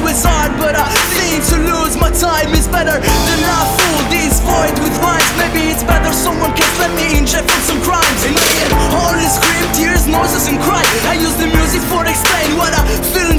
is hard, but I seem to lose. My time is better than I fool this void with rhymes. Maybe it's better someone can let me inject from some crimes. And I can only scream tears, noises and cry. I use the music for explain what I feel